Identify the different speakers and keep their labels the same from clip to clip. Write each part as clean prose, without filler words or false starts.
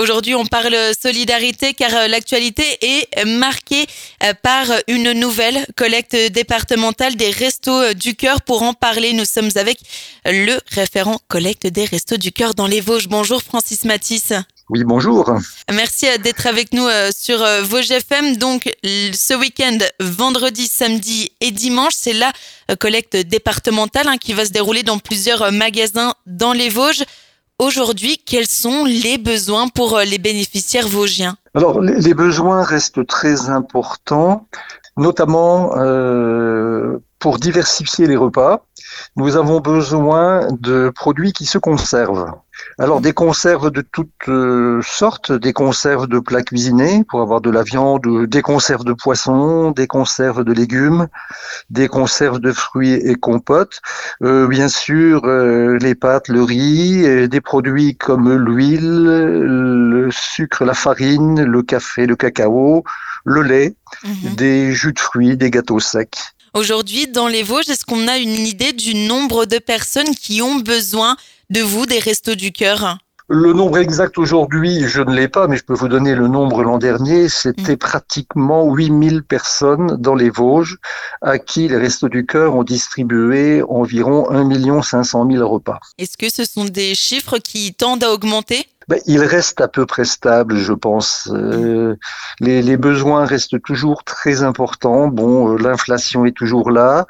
Speaker 1: Aujourd'hui, on parle solidarité car l'actualité est marquée par une nouvelle collecte départementale des Restos du Cœur. Pour en parler, nous sommes avec le référent collecte des Restos du Cœur dans les Vosges. Bonjour Francis Matisse.
Speaker 2: Oui, bonjour.
Speaker 1: Merci d'être avec nous sur Vosges FM. Donc, ce week-end, vendredi, samedi et dimanche, c'est la collecte départementale qui va se dérouler dans plusieurs magasins dans les Vosges. Aujourd'hui, quels sont les besoins pour les bénéficiaires vosgiens ?
Speaker 2: Alors, les besoins restent très importants, notamment pour diversifier les repas. Nous avons besoin de produits qui se conservent. Alors, des conserves de toutes sortes, des conserves de plats cuisinés pour avoir de la viande, des conserves de poissons, des conserves de légumes, des conserves de fruits et compotes, bien sûr les pâtes, le riz, et des produits comme l'huile, le sucre, la farine, le café, le cacao, le lait, des jus de fruits, des gâteaux secs.
Speaker 1: Aujourd'hui, dans les Vosges, est-ce qu'on a une idée du nombre de personnes qui ont besoin de vous, des Restos du Cœur ?
Speaker 2: Le nombre exact aujourd'hui, je ne l'ai pas, mais je peux vous donner le nombre l'an dernier. C'était pratiquement 8000 personnes dans les Vosges à qui les Restos du Cœur ont distribué environ 1 500 000 repas.
Speaker 1: Est-ce que ce sont des chiffres qui tendent à augmenter ?
Speaker 2: Il reste à peu près stable, je pense. Les besoins restent toujours très importants. Bon, l'inflation est toujours là.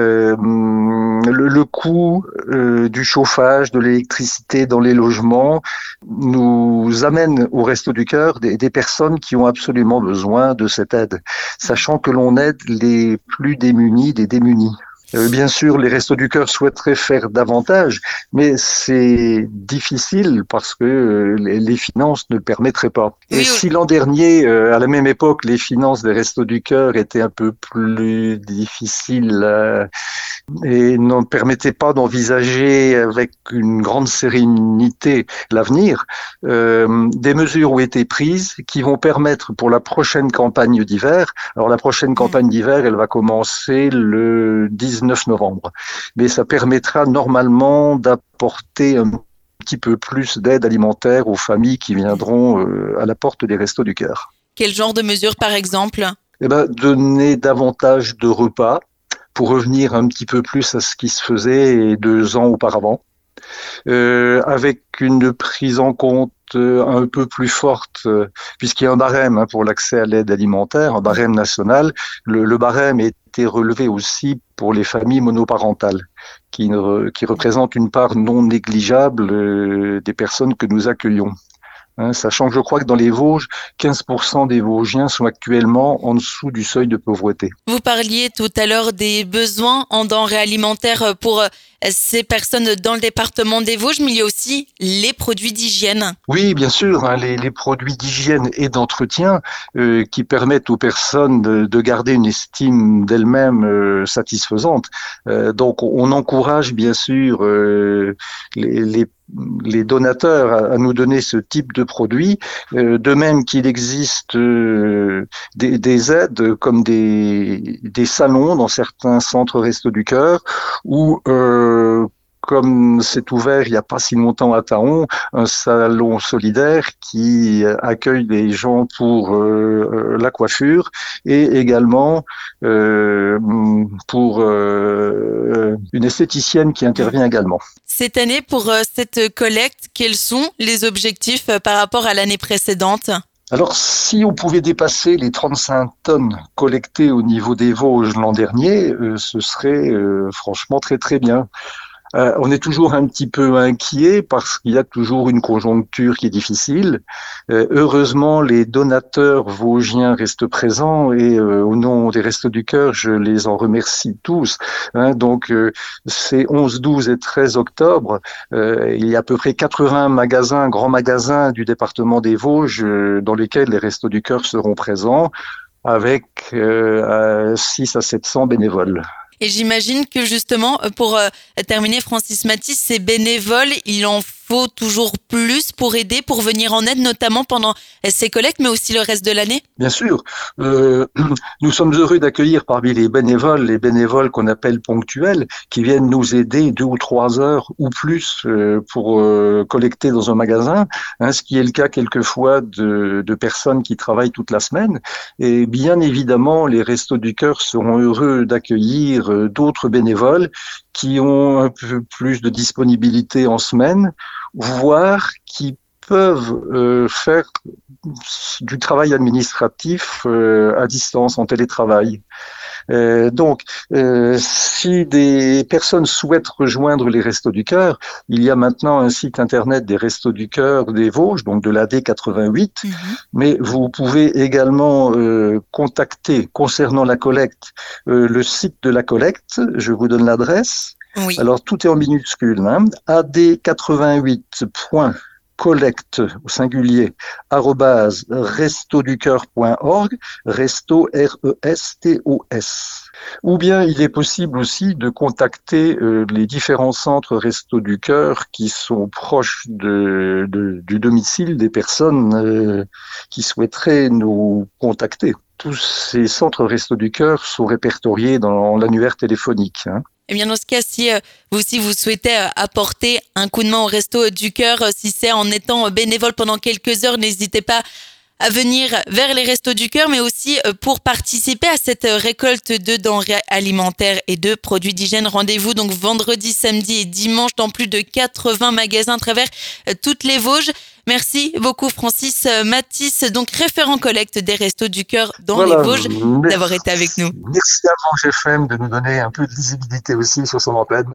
Speaker 2: Le coût du chauffage, de l'électricité dans les logements nous amène au Restos du Cœur des personnes qui ont absolument besoin de cette aide, sachant que l'on aide les plus démunis des démunis. Bien sûr, les Restos du Cœur souhaiteraient faire davantage, mais c'est difficile parce que les finances ne le permettraient pas. Et si l'an dernier, à la même époque, les finances des Restos du Cœur étaient un peu plus difficiles et ne permettaient pas d'envisager avec une grande sérénité l'avenir, des mesures ont été prises qui vont permettre pour la prochaine campagne d'hiver. Alors la prochaine campagne d'hiver, elle va commencer le 19 novembre. Mais ça permettra normalement d'apporter un petit peu plus d'aide alimentaire aux familles qui viendront à la porte des Restos du Cœur.
Speaker 1: Quel genre de mesures, par exemple ?
Speaker 2: Donner davantage de repas pour revenir un petit peu plus à ce qui se faisait 2 ans auparavant, avec une prise en compte un peu plus forte, puisqu'il y a un barème pour l'accès à l'aide alimentaire, un barème national. Le barème a été relevé aussi pour les familles monoparentales, qui représentent une part non négligeable des personnes que nous accueillons. Sachant que je crois que dans les Vosges, 15% des Vosgiens sont actuellement en dessous du seuil de pauvreté.
Speaker 1: Vous parliez tout à l'heure des besoins en denrées alimentaires pour ces personnes dans le département des Vosges, mais il y a aussi les produits d'hygiène.
Speaker 2: Oui, bien sûr, les produits d'hygiène et d'entretien qui permettent aux personnes de garder une estime d'elles-mêmes satisfaisante. Donc, on encourage bien sûr les donateurs à nous donner ce type de produits, de même qu'il existe des aides comme des salons dans certains centres Restos du Cœur où comme c'est ouvert il n'y a pas si longtemps à Taon, un salon solidaire qui accueille les gens pour la coiffure et également pour une esthéticienne qui intervient également.
Speaker 1: Cette année, pour cette collecte, quels sont les objectifs par rapport à l'année précédente ?
Speaker 2: Alors, si on pouvait dépasser les 35 tonnes collectées au niveau des Vosges l'an dernier, ce serait franchement très très bien. On est toujours un petit peu inquiet parce qu'il y a toujours une conjoncture qui est difficile. Heureusement, les donateurs vosgiens restent présents et au nom des Restos du Cœur, je les en remercie tous. Donc, c'est 11, 12 et 13 octobre. Il y a à peu près 80 magasins, grands magasins du département des Vosges dans lesquels les Restos du Cœur seront présents avec 6 à 700 bénévoles.
Speaker 1: Et j'imagine que justement, pour terminer, Francis Mathis, ces bénévoles, il en faut toujours plus pour aider, pour venir en aide, notamment pendant ces collectes, mais aussi le reste de l'année?
Speaker 2: Bien sûr, nous sommes heureux d'accueillir parmi les bénévoles qu'on appelle ponctuels, qui viennent nous aider 2 ou 3 heures ou plus pour collecter dans un magasin, ce qui est le cas quelquefois de personnes qui travaillent toute la semaine. Et bien évidemment, les Restos du Cœur seront heureux d'accueillir d'autres bénévoles qui ont un peu plus de disponibilité en semaine, voire qui peuvent faire du travail administratif à distance, en télétravail. Donc, si des personnes souhaitent rejoindre les Restos du Cœur, il y a maintenant un site internet des Restos du Cœur des Vosges, donc de l'AD 88, mais vous pouvez également contacter, concernant la collecte, le site de la collecte, je vous donne l'adresse.
Speaker 1: Oui.
Speaker 2: Alors, tout est en minuscule, ad88.collecte au singulier @restoducoeur.org, resto RESTOS. Ou bien il est possible aussi de contacter les différents centres Restos du Cœur qui sont proches du domicile des personnes qui souhaiteraient nous contacter. Tous ces centres Restos du Cœur sont répertoriés dans l'annuaire téléphonique.
Speaker 1: Eh bien, dans ce cas, si vous aussi vous souhaitez apporter un coup de main au Resto du Cœur, si c'est en étant bénévole pendant quelques heures, n'hésitez pas à venir vers les Restos du Cœur, mais aussi pour participer à cette récolte de denrées alimentaires et de produits d'hygiène. Rendez-vous donc vendredi, samedi et dimanche dans plus de 80 magasins à travers toutes les Vosges. Merci beaucoup Francis Mathis, donc référent collecte des Restos du Cœur dans les Vosges, d'avoir été avec nous.
Speaker 2: Merci à Vosges FM de nous donner un peu de visibilité aussi sur son antenne.